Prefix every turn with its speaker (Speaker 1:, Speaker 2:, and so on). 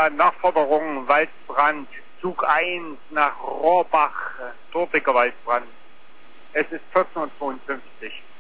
Speaker 1: Ja, Nachforderung, Waldbrand, Zug 1 nach Rohrbach, dortiger Waldbrand. Es ist 14:52 Uhr.